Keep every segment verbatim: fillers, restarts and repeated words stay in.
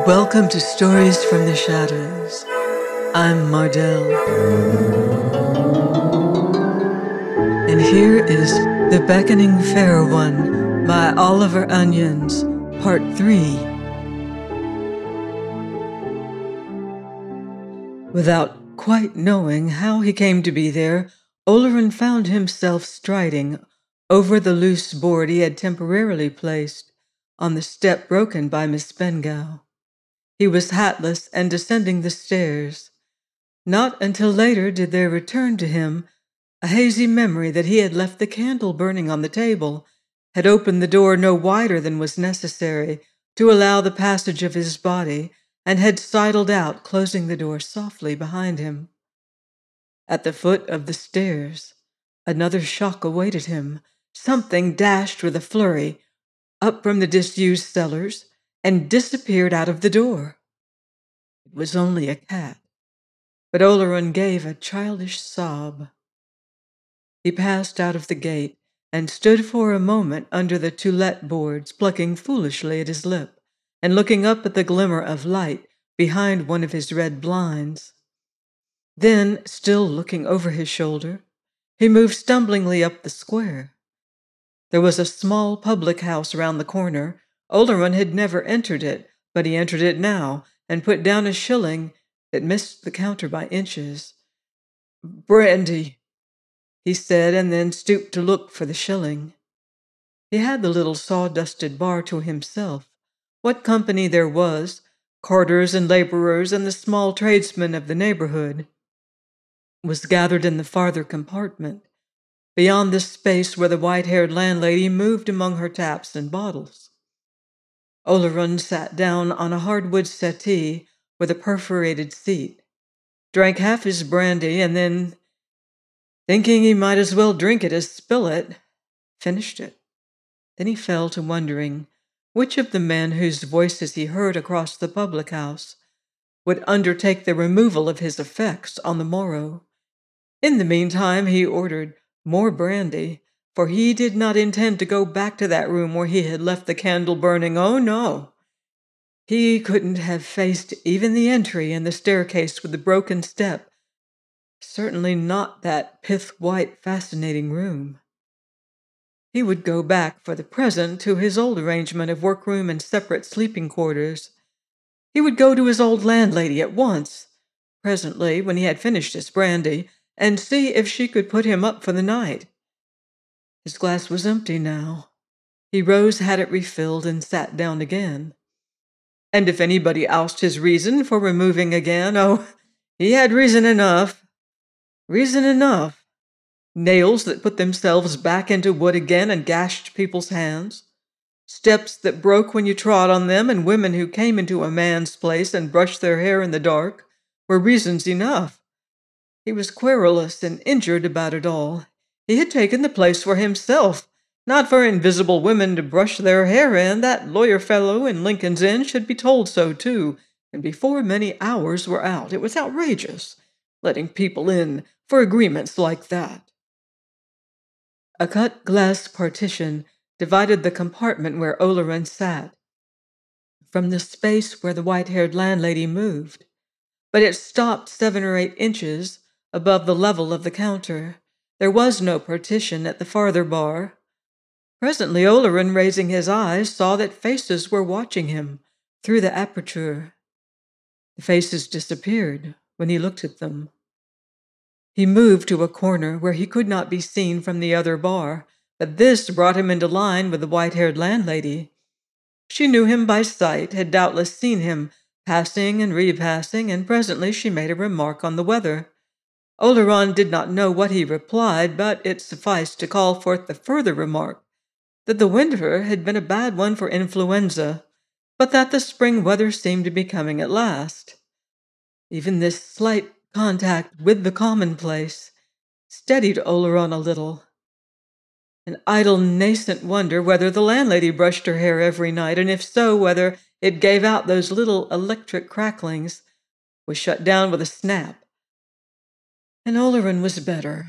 Welcome to Stories from the Shadows. I'm Mardell. And here is The Beckoning Fair One by Oliver Onions, Part three. Without quite knowing how he came to be there, Oleron found himself striding over the loose board he had temporarily placed on the step broken by Miss Bengough. He was hatless and descending the stairs. Not until later did there return to him a hazy memory that he had left the candle burning on the table, had opened the door no wider than was necessary to allow the passage of his body, and had sidled out, closing the door softly behind him. At the foot of the stairs, another shock awaited him. Something dashed with a flurry up from the disused cellars and disappeared out of the door. It was only a cat, but Oleron gave a childish sob. He passed out of the gate and stood for a moment under the to let boards, plucking foolishly at his lip and looking up at the glimmer of light behind one of his red blinds. Then, still looking over his shoulder, he moved stumblingly up the square. There was a small public house round the corner. Oleron had never entered it, but he entered it now and put down a shilling that missed the counter by inches. "Brandy," he said, and then stooped to look for the shilling. He had the little sawdusted bar to himself. What company there was, carters and laborers and the small tradesmen of the neighborhood, was gathered in the farther compartment, beyond the space where the white-haired landlady moved among her taps and bottles. Oleron sat down on a hardwood settee with a perforated seat, drank half his brandy, and then, thinking he might as well drink it as spill it, finished it. Then he fell to wondering which of the men whose voices he heard across the public house would undertake the removal of his effects on the morrow. In the meantime, he ordered more brandy, for he did not intend to go back to that room where he had left the candle burning. Oh, no! He couldn't have faced even the entry and the staircase with the broken step. Certainly not that pith-white, fascinating room. He would go back, for the present, to his old arrangement of workroom and separate sleeping quarters. He would go to his old landlady at once, presently, when he had finished his brandy, and see if she could put him up for the night. His glass was empty now. He rose, had it refilled, and sat down again. And if anybody asked his reason for removing again, oh, he had reason enough. Reason enough. Nails that put themselves back into wood again and gashed people's hands. Steps that broke when you trod on them, and women who came into a man's place and brushed their hair in the dark, were reasons enough. He was querulous and injured about it all. He had taken the place for himself, not for invisible women to brush their hair in. That lawyer fellow in Lincoln's Inn should be told so, too, and before many hours were out. It was outrageous, letting people in for agreements like that. A cut glass partition divided the compartment where Oleron sat from the space where the white-haired landlady moved, but it stopped seven or eight inches above the level of the counter. There was no partition at the farther bar. Presently Oleron, raising his eyes, saw that faces were watching him through the aperture. The faces disappeared when he looked at them. He moved to a corner where he could not be seen from the other bar, but this brought him into line with the white-haired landlady. She knew him by sight, had doubtless seen him passing and repassing, and presently she made a remark on the weather. Oleron did not know what he replied, but it sufficed to call forth the further remark that the winter had been a bad one for influenza, but that the spring weather seemed to be coming at last. Even this slight contact with the commonplace steadied Oleron a little. An idle nascent wonder whether the landlady brushed her hair every night, and if so, whether it gave out those little electric cracklings, was shut down with a snap. And Oleron was better.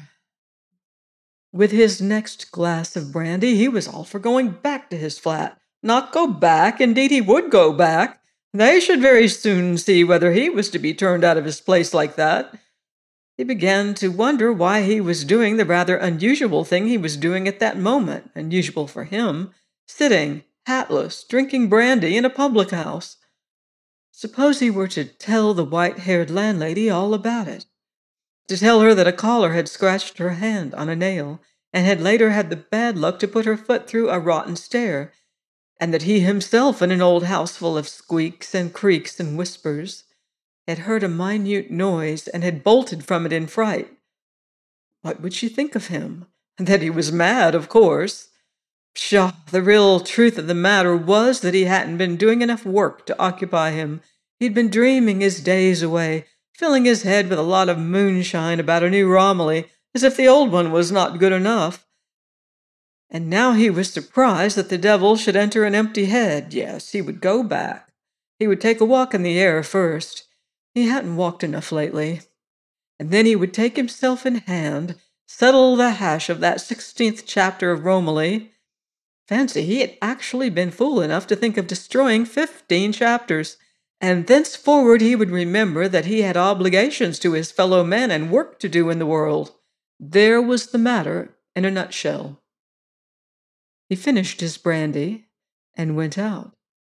With his next glass of brandy, he was all for going back to his flat. Not go back, indeed he would go back, They should very soon see whether he was to be turned out of his place like that. He began to wonder why he was doing the rather unusual thing he was doing at that moment, unusual for him, sitting, hatless, drinking brandy in a public house. Suppose he were to tell the white-haired landlady all about it, to tell her that a caller had scratched her hand on a nail and had later had the bad luck to put her foot through a rotten stair, and that he himself, in an old house full of squeaks and creaks and whispers, had heard a minute noise and had bolted from it in fright. What would she think of him? That he was mad, of course. Pshaw, the real truth of the matter was that he hadn't been doing enough work to occupy him. He'd been dreaming his days away, filling his head with a lot of moonshine about a new Romilly, as if the old one was not good enough. And now he was surprised that the devil should enter an empty head. Yes, he would go back. He would take a walk in the air first. He hadn't walked enough lately. And then he would take himself in hand, settle the hash of that sixteenth chapter of Romilly. Fancy, he had actually been fool enough to think of destroying fifteen chapters, and thenceforward he would remember that he had obligations to his fellow men and work to do in the world. There was the matter in a nutshell. He finished his brandy and went out.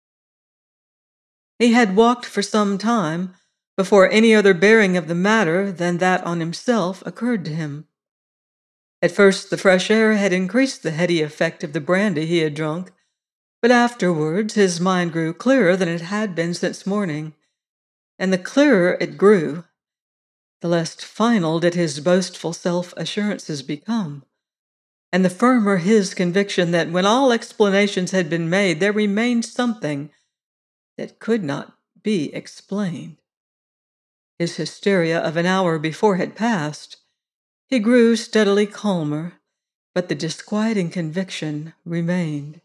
He had walked for some time before any other bearing of the matter than that on himself occurred to him. At first the fresh air had increased the heady effect of the brandy he had drunk, but afterwards his mind grew clearer than it had been since morning, and the clearer it grew, the less final did his boastful self-assurances become, and the firmer his conviction that when all explanations had been made, there remained something that could not be explained. His hysteria of an hour before had passed. He grew steadily calmer, but the disquieting conviction remained.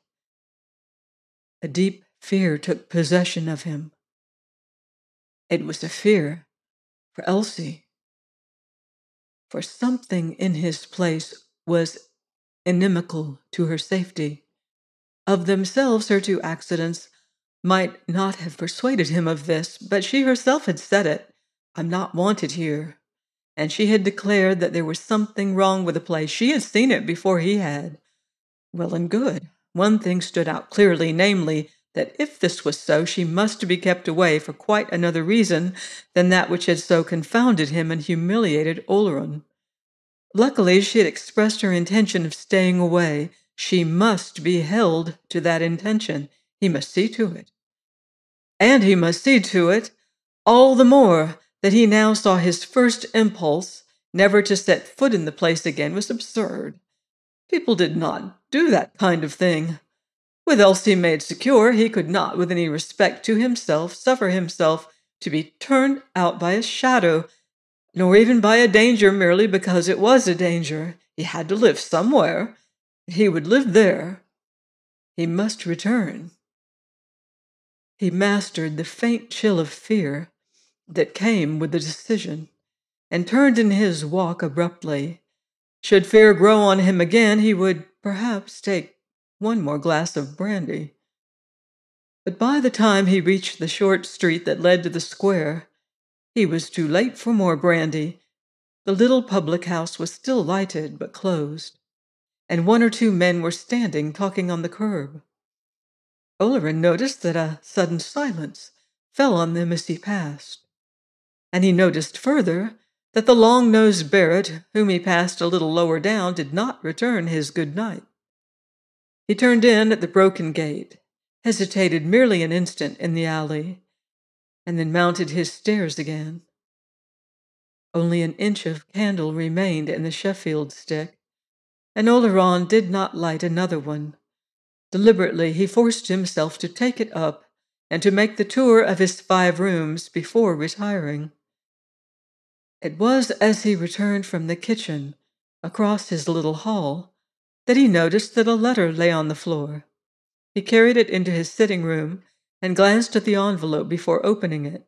A deep fear took possession of him. It was a fear for Elsie, for something in his place was inimical to her safety. Of themselves, her two accidents might not have persuaded him of this, but she herself had said it. I'm not wanted here. And she had declared that there was something wrong with the place. She had seen it before he had. Well and good. One thing stood out clearly, namely, that if this was so, she must be kept away for quite another reason than that which had so confounded him and humiliated Oleron. Luckily, she had expressed her intention of staying away. She must be held to that intention. He must see to it. And he must see to it all the more that he now saw his first impulse, never to set foot in the place again, was absurd. People did not do that kind of thing. With Elsie made secure, he could not, with any respect to himself, suffer himself to be turned out by a shadow, nor even by a danger merely because it was a danger. He had to live somewhere. He would live there. He must return. He mastered the faint chill of fear that came with the decision, and turned in his walk abruptly. Should fear grow on him again, he would perhaps take one more glass of brandy. But by the time he reached the short street that led to the square, he was too late for more brandy. The little public house was still lighted but closed, and one or two men were standing talking on the curb. Oleron noticed that a sudden silence fell on them as he passed, and he noticed further that the long-nosed Barrett, whom he passed a little lower down, did not return his good night. He turned in at the broken gate, hesitated merely an instant in the alley, and then mounted his stairs again. Only an inch of candle remained in the Sheffield stick, and Oleron did not light another one. Deliberately he forced himself to take it up and to make the tour of his five rooms before retiring. It was as he returned from the kitchen, across his little hall, that he noticed that a letter lay on the floor. He carried it into his sitting room and glanced at the envelope before opening it.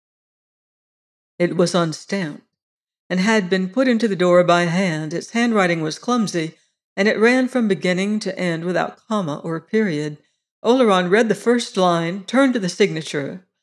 It was unstamped, and had been put into the door by hand. Its handwriting was clumsy, and it ran from beginning to end without comma or period. Oleron read the first line, turned to the signature,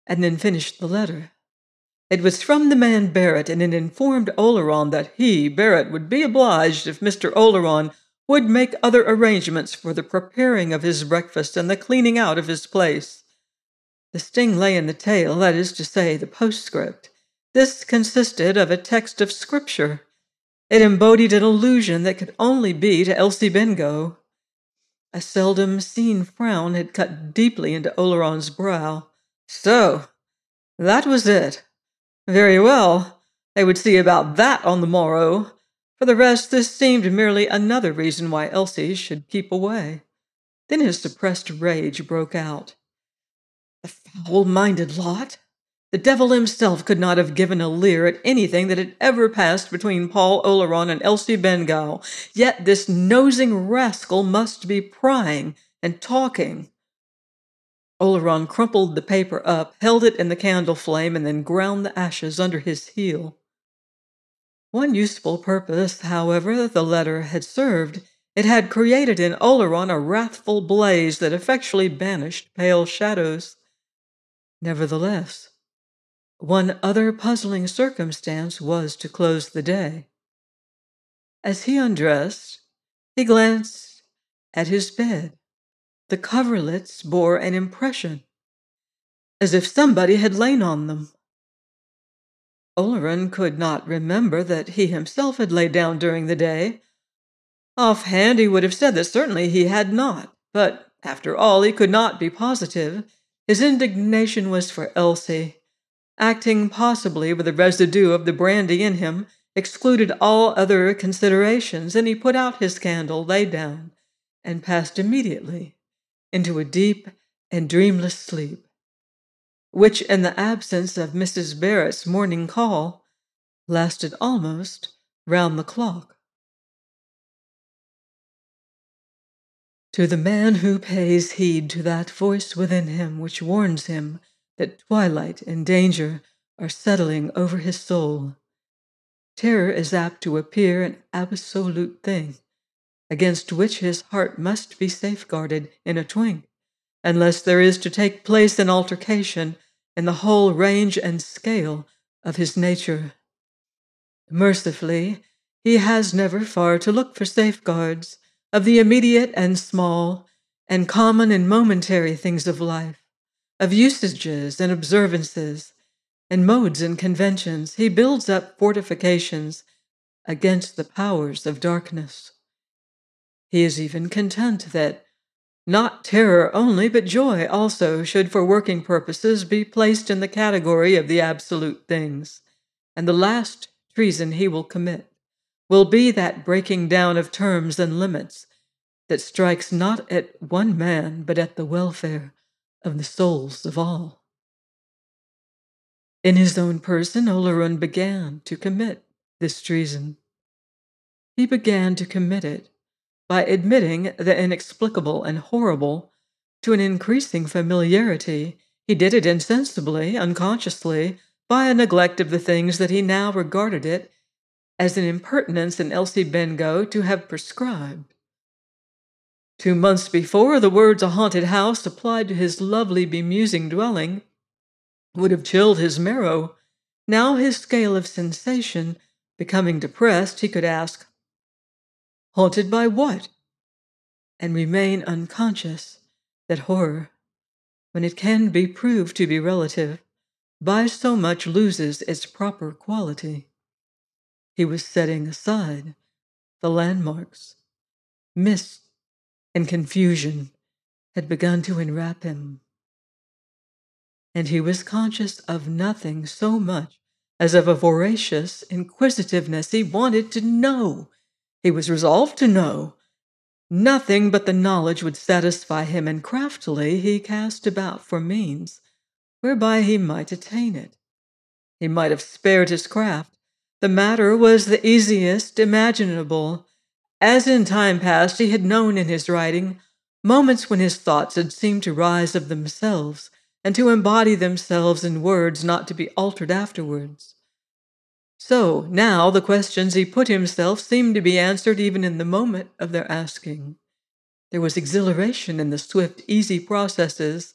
and then finished the letter. It was from the man Barrett, and it informed Oleron that he, Barrett, would be obliged if Mister Oleron would make other arrangements for the preparing of his breakfast and the cleaning out of his place. The sting lay in the tail, that is to say, the postscript. This consisted of a text of Scripture. It embodied an allusion that could only be to Elsie Bengough. A seldom-seen frown had cut deeply into Oleron's brow. So, that was it. Very well, they would see about that on the morrow. For the rest, this seemed merely another reason why Elsie should keep away. Then his suppressed rage broke out. The foul-minded lot! The devil himself could not have given a leer at anything that had ever passed between Paul Oleron and Elsie Bengough, yet this nosing rascal must be prying and talking. Oleron crumpled the paper up, held it in the candle flame, and then ground the ashes under his heel. One useful purpose, however, the letter had served. It had created in Oleron a wrathful blaze that effectually banished pale shadows. Nevertheless, one other puzzling circumstance was to close the day. As he undressed, he glanced at his bed. The coverlets bore an impression, as if somebody had lain on them. Oleron could not remember that he himself had laid down during the day. Offhand, he would have said that certainly he had not, but after all, he could not be positive. His indignation was for Elsie. Acting possibly with a residue of the brandy in him, excluded all other considerations, and he put out his candle, lay down, and passed immediately into a deep and dreamless sleep, which, in the absence of Missus Barrett's morning call, lasted almost round the clock. To the man who pays heed to that voice within him which warns him that twilight and danger are settling over his soul, terror is apt to appear an absolute thing, against which his heart must be safeguarded in a twink, unless there is to take place an altercation in the whole range and scale of his nature. Mercifully, he has never far to look for safeguards of the immediate and small, and common and momentary things of life, of usages and observances, and modes and conventions. He builds up fortifications against the powers of darkness. He is even content that not terror only, but joy also should for working purposes be placed in the category of the absolute things, and the last treason he will commit will be that breaking down of terms and limits that strikes not at one man, but at the welfare of the souls of all. In his own person, Oleron began to commit this treason. He began to commit it by admitting the inexplicable and horrible to an increasing familiarity. He did it insensibly, unconsciously, by a neglect of the things that he now regarded it as an impertinence in Elsie Bengough to have prescribed. Two months before, the words "a haunted house" applied to his lovely bemusing dwelling would have chilled his marrow. Now, his scale of sensation becoming depressed, he could ask, "Haunted by what?" and remain unconscious that horror, when it can be proved to be relative, by so much loses its proper quality. He was setting aside the landmarks. Mist and confusion had begun to enwrap him, and he was conscious of nothing so much as of a voracious inquisitiveness. He wanted to know. He was resolved to know. Nothing but the knowledge would satisfy him, and craftily he cast about for means whereby he might attain it. He might have spared his craft. The matter was the easiest imaginable. As in time past he had known in his writing moments when his thoughts had seemed to rise of themselves and to embody themselves in words not to be altered afterwards. So now the questions he put himself seemed to be answered even in the moment of their asking. There was exhilaration in the swift, easy processes.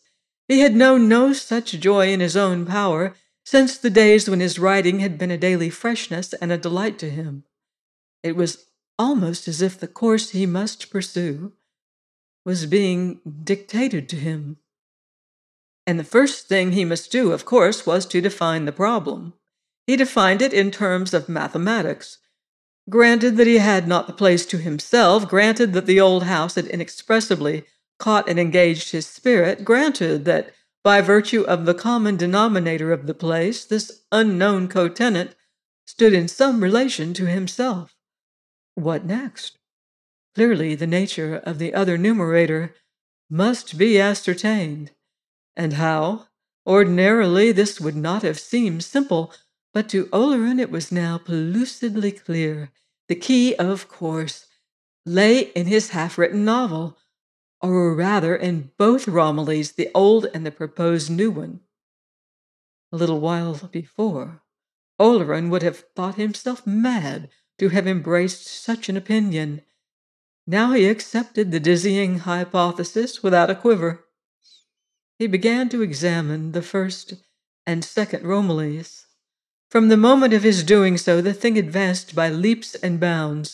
He had known no such joy in his own power since the days when his writing had been a daily freshness and a delight to him. It was almost as if the course he must pursue was being dictated to him. And the first thing he must do, of course, was to define the problem. He defined it in terms of mathematics. Granted that he had not the place to himself, granted that the old house had inexpressibly caught and engaged his spirit, granted that by virtue of the common denominator of the place, this unknown co-tenant stood in some relation to himself. What next? Clearly, the nature of the other numerator must be ascertained. And how? Ordinarily, this would not have seemed simple, but to Oleron it was now pellucidly clear. The key, of course, lay in his half-written novel, or rather in both Romillys, the old and the proposed new one. A little while before, Oleron would have thought himself mad to have embraced such an opinion. Now he accepted the dizzying hypothesis without a quiver. He began to examine the first and second Romillys. From the moment of his doing so, the thing advanced by leaps and bounds.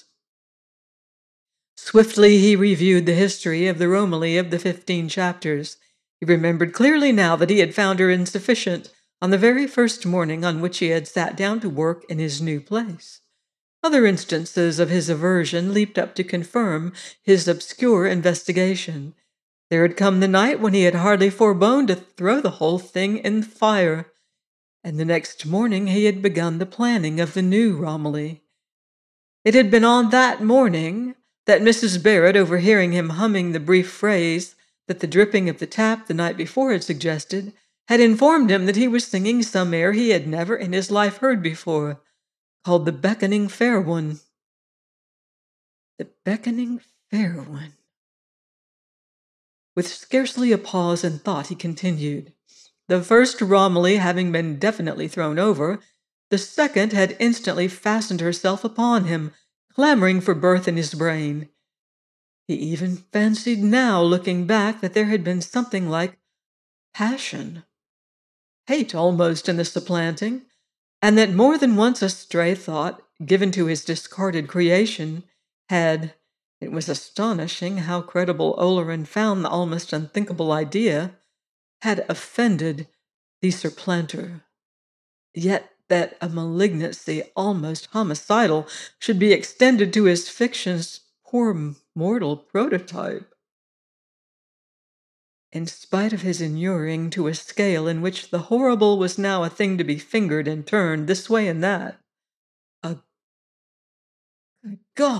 Swiftly he reviewed the history of the Romilly of the fifteen chapters. He remembered clearly now that he had found her insufficient on the very first morning on which he had sat down to work in his new place. Other instances of his aversion leaped up to confirm his obscure investigation. There had come the night when he had hardly forborne to throw the whole thing in the fire, and the next morning he had begun the planning of the new Romilly. It had been on that morning that Missus Barrett, overhearing him humming the brief phrase that the dripping of the tap the night before had suggested, had informed him that he was singing some air he had never in his life heard before, called The Beckoning Fair One. The Beckoning Fair One. With scarcely a pause in thought, he continued. The first Romilly having been definitely thrown over, the second had instantly fastened herself upon him, clamoring for birth in his brain. He even fancied now, looking back, that there had been something like passion, hate almost in the supplanting, and that more than once a stray thought, given to his discarded creation, had, it was astonishing how credible Oleron found the almost unthinkable idea, had offended the supplanter. Yet that a malignancy almost homicidal should be extended to his fiction's poor mortal prototype. In spite of his inuring to a scale in which the horrible was now a thing to be fingered and turned this way and that, a good God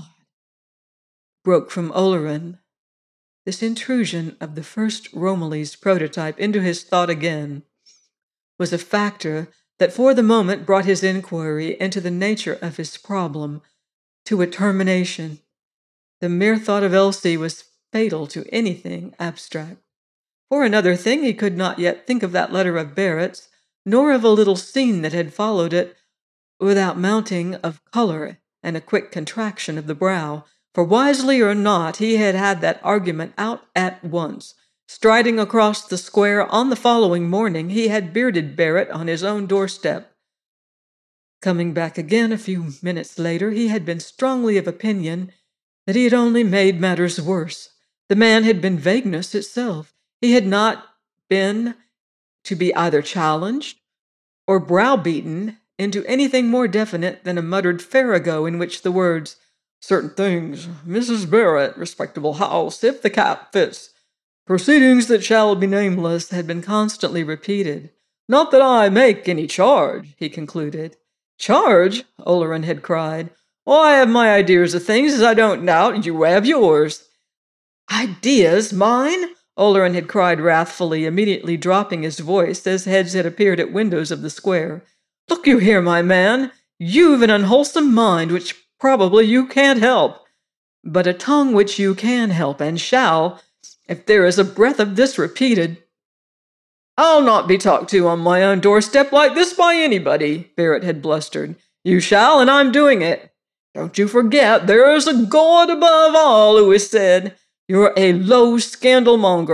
broke from Oleron. This intrusion of the first Romilly's prototype into his thought again was a factor that for the moment brought his inquiry into the nature of his problem to a termination. The mere thought of Elsie was fatal to anything abstract. For another thing, he could not yet think of that letter of Barrett's, nor of a little scene that had followed it, without mounting of color and a quick contraction of the brow. For wisely or not, he had had that argument out at once. Striding across the square on the following morning, he had bearded Barrett on his own doorstep. Coming back again a few minutes later, he had been strongly of opinion that he had only made matters worse. The man had been vagueness itself. He had not been to be either challenged or browbeaten into anything more definite than a muttered farrago in which the words, "Certain things, Missus Barrett, respectable house, if the cap fits, proceedings that shall be nameless," had been constantly repeated. "Not that I make any charge," he concluded. "Charge?" Oleron had cried. "Well, I have my ideas of things, as I don't doubt you have yours." "Ideas? Mine?" Oleron had cried wrathfully, immediately dropping his voice as heads had appeared at windows of the square. "Look you here, my man. You've an unwholesome mind which probably you can't help, but a tongue which you can help and shall, if there is a breath of this repeated." "I'll not be talked to on my own doorstep like this by anybody," Barrett had blustered. "You shall, and I'm doing it. Don't you forget there is a God above all who has said, 'You're a low scandal-monger,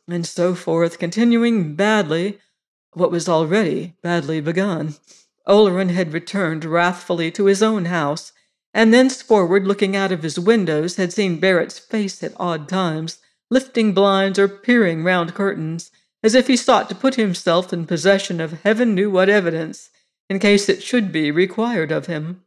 and so forth, continuing badly what was already badly begun. Oleron had returned wrathfully to his own house, and thenceforward, looking out of his windows, had seen Barrett's face at odd times, lifting blinds or peering round curtains, as if he sought to put himself in possession of heaven knew what evidence, in case it should be required of him.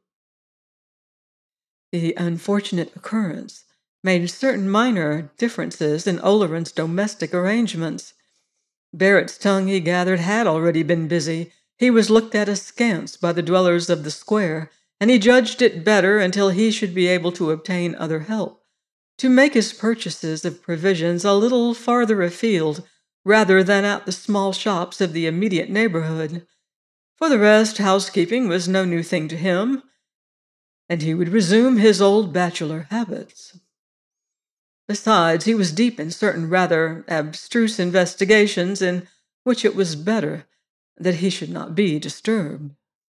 The unfortunate occurrence made certain minor differences in Oleron's domestic arrangements. Barrett's tongue, he gathered, had already been busy. He was looked at askance by the dwellers of the square, and he judged it better, until he should be able to obtain other help, to make his purchases of provisions a little farther afield, rather than at the small shops of the immediate neighborhood. For the rest, housekeeping was no new thing to him, and he would resume his old bachelor habits. Besides, he was deep in certain rather abstruse investigations in which it was better that he should not be disturbed.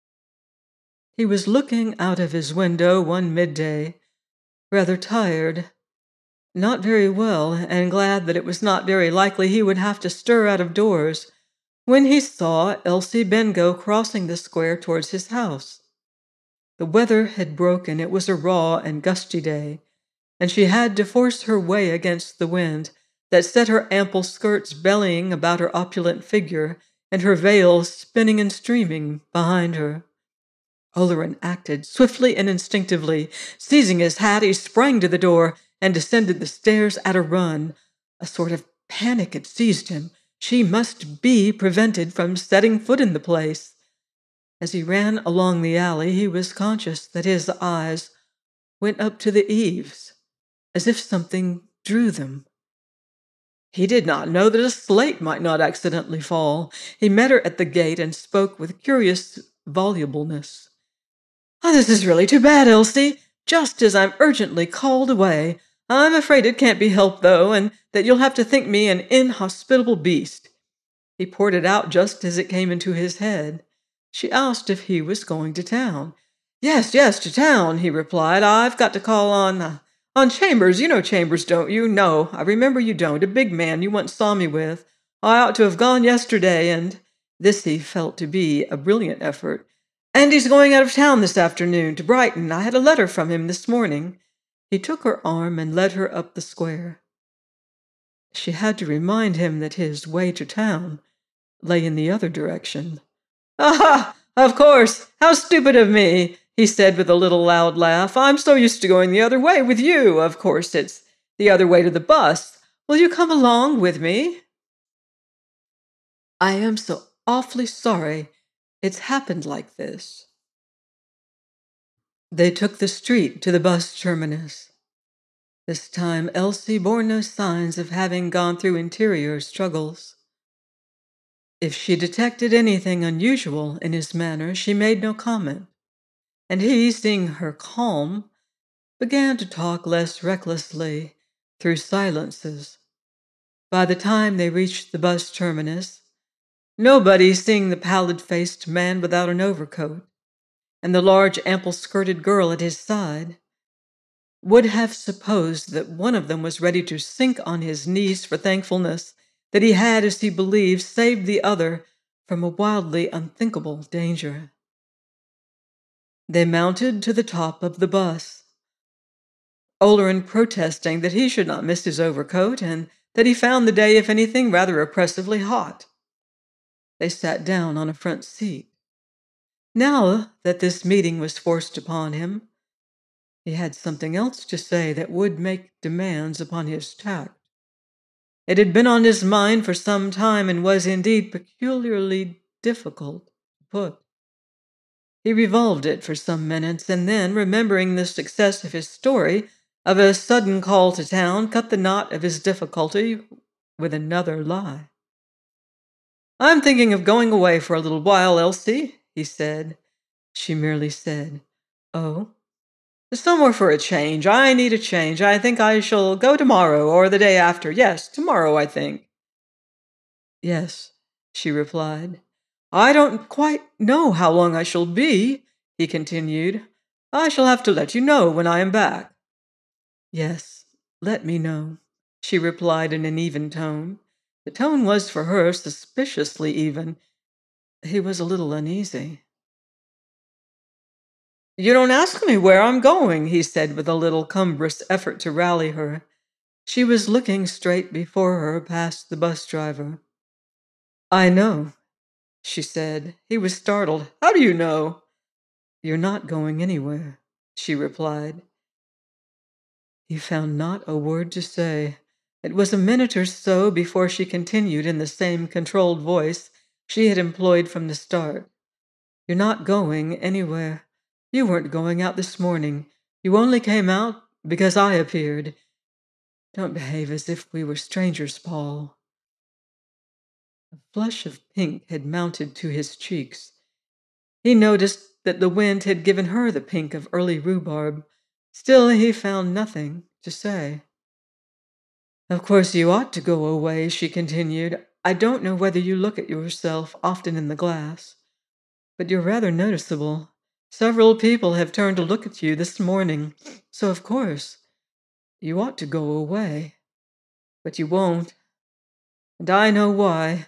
He was looking out of his window one midday, rather tired, not very well, and glad that it was not very likely he would have to stir out of doors, when he saw Elsie Bengough crossing the square towards his house. The weather had broken. It was a raw and gusty day, and she had to force her way against the wind that set her ample skirts bellying about her opulent figure and her veil spinning and streaming behind her. Oleron acted swiftly and instinctively. Seizing his hat, he sprang to the door and descended the stairs at a run. A sort of panic had seized him. She must be prevented from setting foot in the place. As he ran along the alley, he was conscious that his eyes went up to the eaves, as if something drew them. He did not know that a slate might not accidentally fall. He met her at the gate and spoke with curious volubleness. "Oh, this is really too bad, Elsie, just as I'm urgently called away. I'm afraid it can't be helped, though, and that you'll have to think me an inhospitable beast." He poured it out just as it came into his head. She asked if he was going to town. "Yes, yes, to town," he replied. "I've got to call on, uh, on Chambers. You know Chambers, don't you? No, I remember you don't. A big man you once saw me with. I ought to have gone yesterday, and—" This he felt to be a brilliant effort. "And he's going out of town this afternoon, to Brighton. I had a letter from him this morning." He took her arm and led her up the square. She had to remind him that his way to town lay in the other direction. "Ah, of course! How stupid of me!" he said with a little loud laugh. "I'm so used to going the other way with you. Of course, it's the other way to the bus. Will you come along with me?" "I am so awfully sorry it's happened like this." They took the street to the bus terminus. This time Elsie bore no signs of having gone through interior struggles. If she detected anything unusual in his manner, she made no comment, and he, seeing her calm, began to talk less recklessly through silences. By the time they reached the bus terminus, nobody, seeing the pallid-faced man without an overcoat and the large, ample-skirted girl at his side, would have supposed that one of them was ready to sink on his knees for thankfulness that he had, as he believed, saved the other from a wildly unthinkable danger. They mounted to the top of the bus, Oleron protesting that he should not miss his overcoat and that he found the day, if anything, rather oppressively hot. They sat down on a front seat. Now that this meeting was forced upon him, he had something else to say that would make demands upon his tact. It had been on his mind for some time and was indeed peculiarly difficult to put. He revolved it for some minutes, and then, remembering the success of his story of a sudden call to town, cut the knot of his difficulty with another lie. "I'm thinking of going away for a little while, Elsie," he said. She merely said, "Oh?" "Somewhere for a change. I need a change. I think I shall go tomorrow or the day after. Yes, tomorrow, I think." "Yes," she replied. "I don't quite know how long I shall be," he continued. "I shall have to let you know when I am back." "Yes, let me know," she replied in an even tone. The tone was, for her, suspiciously even. He was a little uneasy. "You don't ask me where I'm going," he said with a little cumbrous effort to rally her. She was looking straight before her past the bus driver. "I know," she said. He was startled. "How do you know?" "You're not going anywhere," she replied. He found not a word to say. It was a minute or so before she continued in the same controlled voice she had employed from the start. "You're not going anywhere. You weren't going out this morning. You only came out because I appeared. Don't behave as if we were strangers, Paul." A flush of pink had mounted to his cheeks. He noticed that the wind had given her the pink of early rhubarb. Still, he found nothing to say. "Of course you ought to go away," she continued. "I don't know whether you look at yourself often in the glass, but you're rather noticeable. Several people have turned to look at you this morning, so of course you ought to go away. But you won't, and I know why."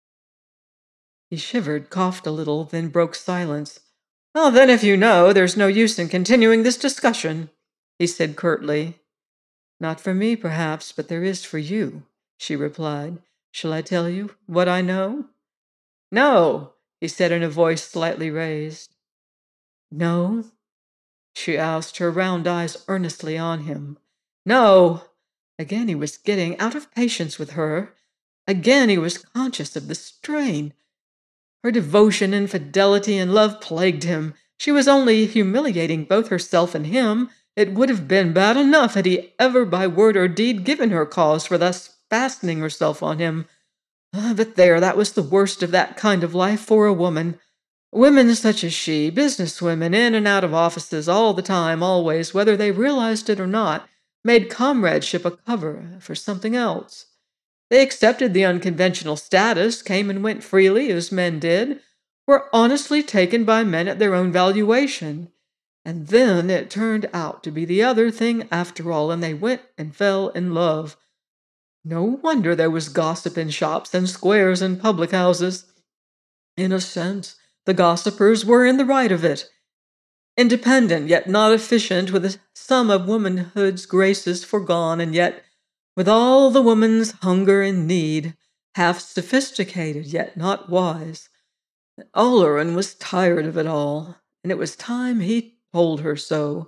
He shivered, coughed a little, then broke silence. "Well, then, if you know, there's no use in continuing this discussion," he said curtly. "Not for me, perhaps, but there is for you," she replied. "Shall I tell you what I know?" "No," he said in a voice slightly raised. "No?" she asked, her round eyes earnestly on him. "No." Again he was getting out of patience with her. Again he was conscious of the strain. Her devotion and fidelity and love plagued him. She was only humiliating both herself and him. It would have been bad enough had he ever by word or deed given her cause for thus fastening herself on him. Ah, but there, that was the worst of that kind of life for a woman. Women such as she, business women, in and out of offices all the time, always, whether they realized it or not, made comradeship a cover for something else. They accepted the unconventional status, came and went freely as men did, were honestly taken by men at their own valuation. And then it turned out to be the other thing after all, and they went and fell in love. No wonder there was gossip in shops and squares and public houses. In a sense, the gossipers were in the right of it. Independent, yet not efficient, with some of womanhood's graces forgone, and yet with all the woman's hunger and need, half sophisticated, yet not wise. Oleron was tired of it all, and it was time he told her so.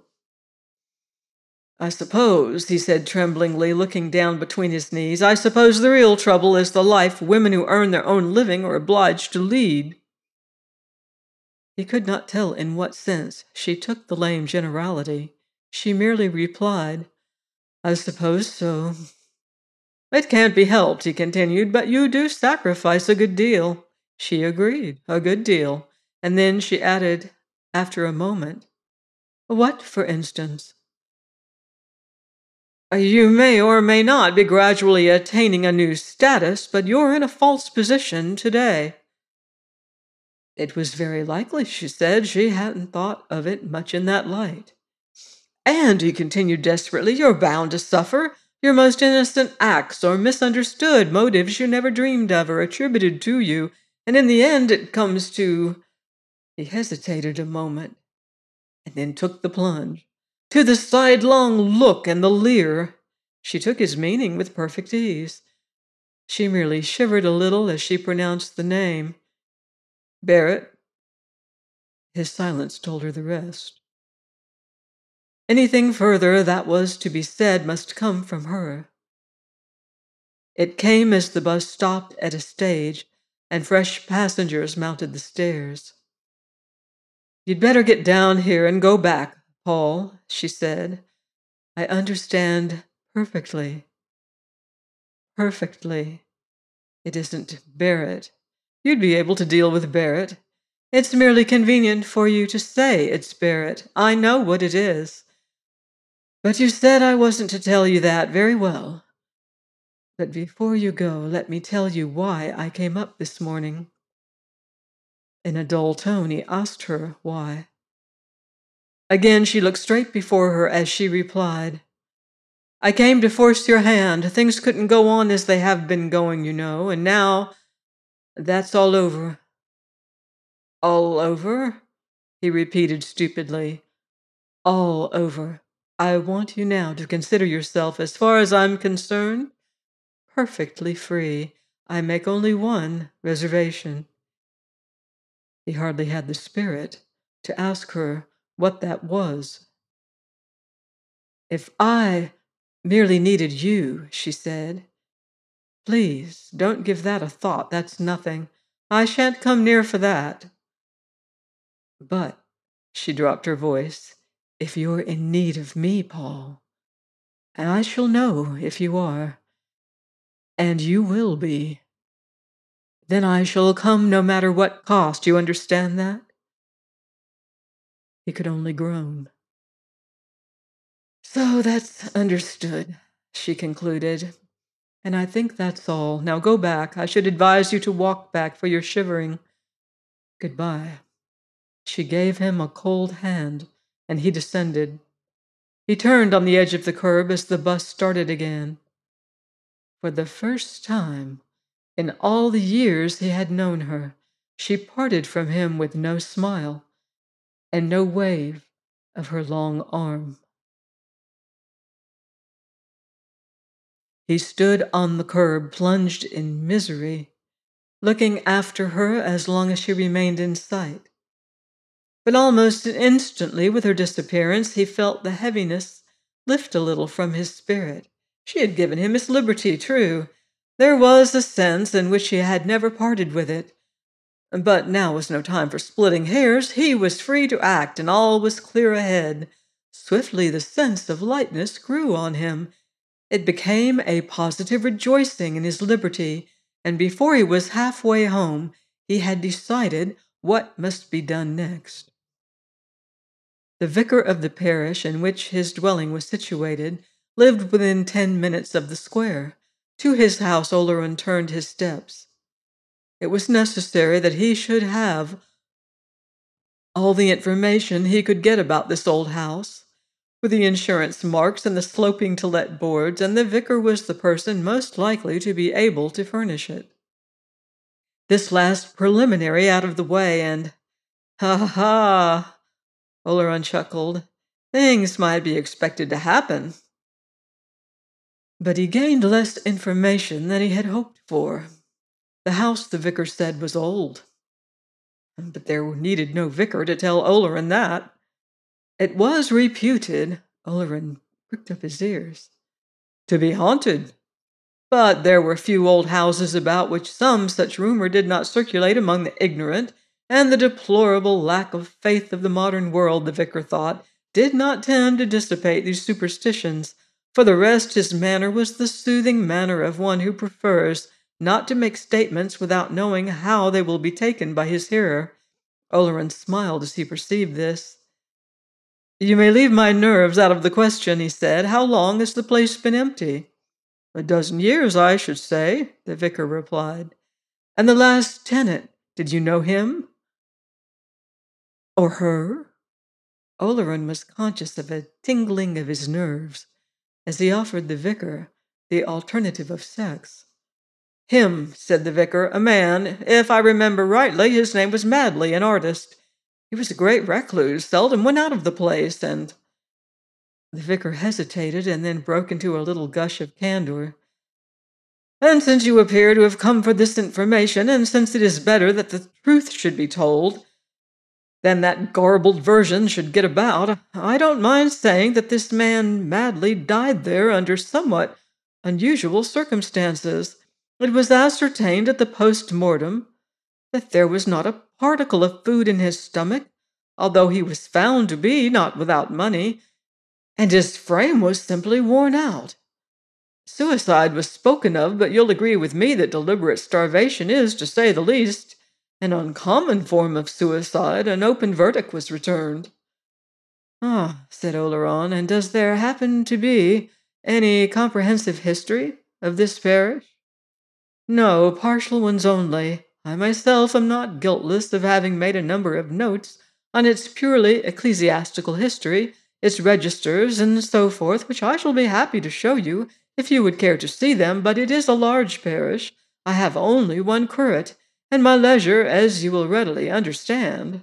"I suppose," he said tremblingly, looking down between his knees, "I suppose the real trouble is the life women who earn their own living are obliged to lead." He could not tell in what sense she took the lame generality. She merely replied, "I suppose so." "It can't be helped," he continued, "but you do sacrifice a good deal." She agreed, a good deal. And then she added, after a moment, "What, for instance?" "You may or may not be gradually attaining a new status, but you're in a false position today." It was very likely, she said. She hadn't thought of it much in that light. "And," he continued desperately, "you're bound to suffer. Your most innocent acts are misunderstood, motives you never dreamed of are attributed to you, and in the end it comes to—" He hesitated a moment, and then took the plunge. "To the sidelong look and the leer." She took his meaning with perfect ease. She merely shivered a little as she pronounced the name. "Barrett." His silence told her the rest. Anything further that was to be said must come from her. It came as the bus stopped at a stage and fresh passengers mounted the stairs. "You'd better get down here and go back, Paul," she said. "I understand perfectly. Perfectly. It isn't Barrett. You'd be able to deal with Barrett. It's merely convenient for you to say it's Barrett. I know what it is. But you said I wasn't to tell you that. Very well. But before you go, let me tell you why I came up this morning." In a dull tone, he asked her why. Again she looked straight before her as she replied, I came to force your hand. Things couldn't go on as they have been going, you know, and now that's all over." "All over?" he repeated stupidly. "All over. I want you now to consider yourself, as far as I'm concerned, perfectly free. I make only one reservation." He hardly had the spirit to ask her what that was. "If I merely needed you," she said. "Please, don't give that a thought. That's nothing. I shan't come near for that. But," she dropped her voice, "if you're in need of me, Paul, and I shall know if you are, and you will be, then I shall come no matter what cost. You understand that?" He could only groan. "So that's understood," she concluded. "And I think that's all. Now go back. I should advise you to walk back, for you're shivering. Goodbye." She gave him a cold hand, and he descended. He turned on the edge of the curb as the bus started again. For the first time in all the years he had known her, she parted from him with no smile and no wave of her long arm. He stood on the curb, plunged in misery, looking after her as long as she remained in sight. But almost instantly, with her disappearance, he felt the heaviness lift a little from his spirit. She had given him his liberty, true. There was a sense in which he had never parted with it. But now was no time for splitting hairs. He was free to act, and all was clear ahead. Swiftly the sense of lightness grew on him. It became a positive rejoicing in his liberty, and before he was halfway home, he had decided what must be done next. The vicar of the parish in which his dwelling was situated lived within ten minutes of the square. To his house Oleron turned his steps. It was necessary that he should have all the information he could get about this old house, with the insurance marks and the sloping to-let boards, and the vicar was the person most likely to be able to furnish it. This last preliminary out of the way, and ha ha ha! Oleron chuckled. Things might be expected to happen. But he gained less information than he had hoped for. The house, the vicar said, was old. But there needed no vicar to tell Oleron that. It was reputed, Oleron pricked up his ears, to be haunted. But there were few old houses about which some such rumor did not circulate among the ignorant, and the deplorable lack of faith of the modern world, the vicar thought, did not tend to dissipate these superstitions. For the rest, his manner was the soothing manner of one who prefers not to make statements without knowing how they will be taken by his hearer. Oleron smiled as he perceived this. "You may leave my nerves out of the question," he said. "How long has the place been empty?" "A dozen years, I should say," the vicar replied. "And the last tenant, did you know him? Or her?" Oleron was conscious of a tingling of his nerves as he offered the vicar the alternative of sex. "Him," said the vicar, "a man. If I remember rightly, his name was Madley, an artist. He was a great recluse, seldom went out of the place, and—" The vicar hesitated and then broke into a little gush of candor. "And since you appear to have come for this information, and since it is better that the truth should be told than that garbled version should get about, I don't mind saying that this man Madley died there under somewhat unusual circumstances. It was ascertained at the post-mortem that there was not a particle of food in his stomach, although he was found to be not without money, and his frame was simply worn out. Suicide was spoken of, but you'll agree with me that deliberate starvation is, to say the least, an uncommon form of suicide. An open verdict was returned." "Ah," said Oleron, "and does there happen to be any comprehensive history of this parish?" "No, partial ones only. I myself am not guiltless of having made a number of notes on its purely ecclesiastical history, its registers, and so forth, which I shall be happy to show you if you would care to see them, but it is a large parish. I have only one curate, and my leisure, as you will readily understand."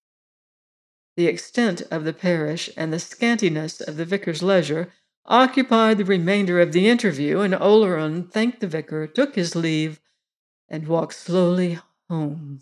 The extent of the parish and the scantiness of the vicar's leisure occupied the remainder of the interview, and Oleron thanked the vicar, took his leave, and walked slowly home.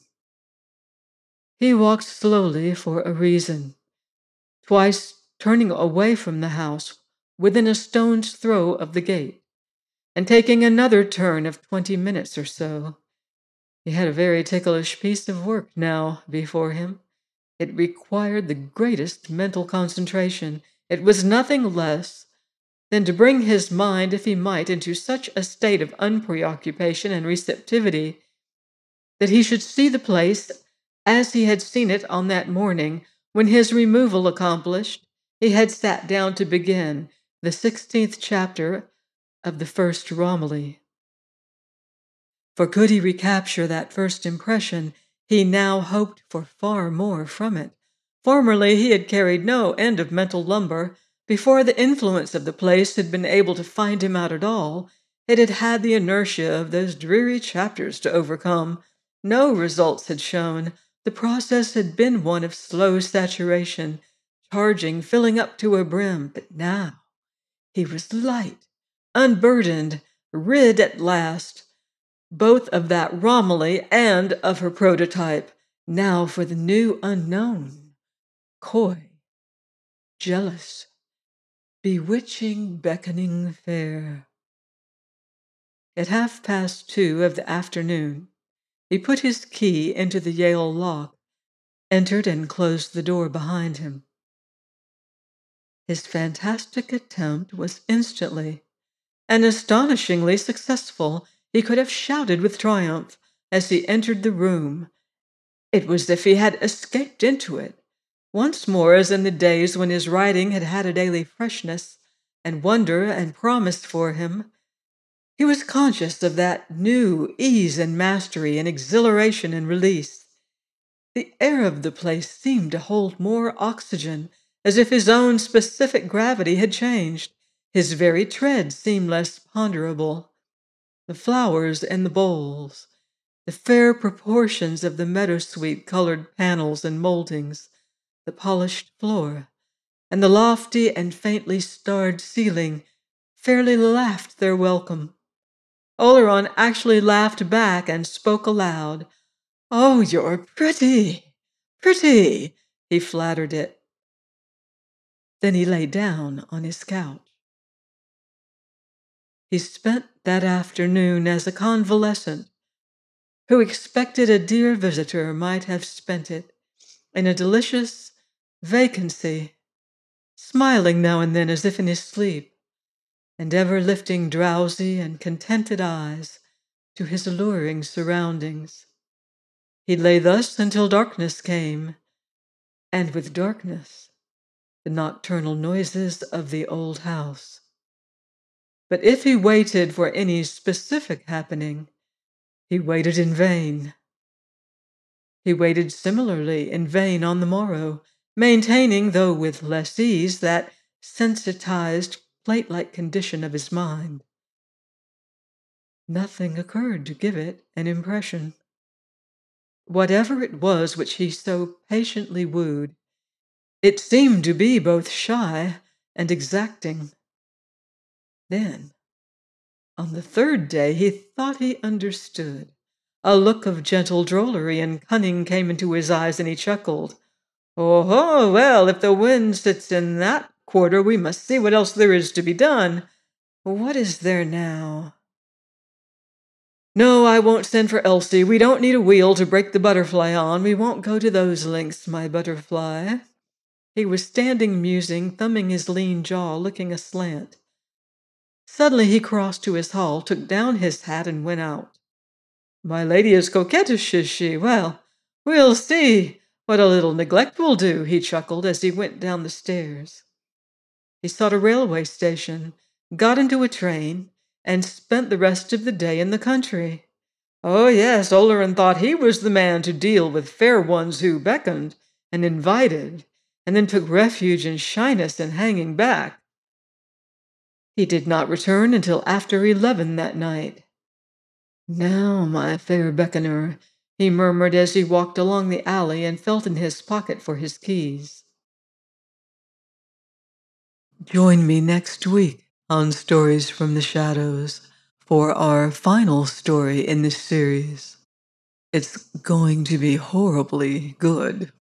He walked slowly for a reason, twice turning away from the house within a stone's throw of the gate, and taking another turn of twenty minutes or so. He had a very ticklish piece of work now before him. It required the greatest mental concentration. It was nothing less than to bring his mind, if he might, into such a state of unpreoccupation and receptivity that he should see the place as he had seen it on that morning when, his removal accomplished, he had sat down to begin the sixteenth chapter of the first Romilly. For could he recapture that first impression, he now hoped for far more from it. Formerly he had carried no end of mental lumber. Before the influence of the place had been able to find him out at all, it had had the inertia of those dreary chapters to overcome. No results had shown. The process had been one of slow saturation, charging, filling up to a brim. But now he was light, unburdened, rid at last, both of that Romilly and of her prototype. Now for the new unknown, coy, jealous, bewitching, beckoning fair. At half past two of the afternoon, he put his key into the Yale lock, entered, and closed the door behind him. His fantastic attempt was instantly and astonishingly successful. He could have shouted with triumph as he entered the room. It was as if he had escaped into it, once more as in the days when his writing had had a daily freshness and wonder and promise for him. He was conscious of that new ease and mastery and exhilaration and release. The air of the place seemed to hold more oxygen, as if his own specific gravity had changed. His very tread seemed less ponderable. The flowers in the bowls, the fair proportions of the meadowsweet-colored panels and moldings, the polished floor, and the lofty and faintly starred ceiling fairly laughed their welcome. Oleron actually laughed back and spoke aloud. "Oh, you're pretty, pretty," he flattered it. Then he lay down on his couch. He spent that afternoon as a convalescent who expected a dear visitor might have spent it, in a delicious vacancy, smiling now and then as if in his sleep, and ever lifting drowsy and contented eyes to his alluring surroundings. He lay thus until darkness came, and with darkness, the nocturnal noises of the old house. But if he waited for any specific happening, he waited in vain. He waited similarly in vain on the morrow, maintaining, though with less ease, that sensitized, plate-like condition of his mind. Nothing occurred to give it an impression. Whatever it was which he so patiently wooed, it seemed to be both shy and exacting. Then, on the third day, he thought he understood. A look of gentle drollery and cunning came into his eyes, and he chuckled. "Oh, ho, well, if the wind sits in that quarter, we must see what else there is to be done. What is there now? No, I won't send for Elsie. We don't need a wheel to break the butterfly on. We won't go to those lengths, my butterfly." He was standing musing, thumbing his lean jaw, looking aslant. Suddenly he crossed to his hall, took down his hat, and went out. "My lady is coquettish, is she? Well, we'll see what a little neglect will do," he chuckled as he went down the stairs. He sought a railway station, got into a train, and spent the rest of the day in the country. Oh, yes, Oleron thought he was the man to deal with fair ones who beckoned and invited. and then took refuge in shyness and hanging back. He did not return until after eleven that night. "Now, my fair beckoner," he murmured as he walked along the alley and felt in his pocket for his keys. Join me next week on Stories from the Shadows for our final story in this series. It's going to be horribly good.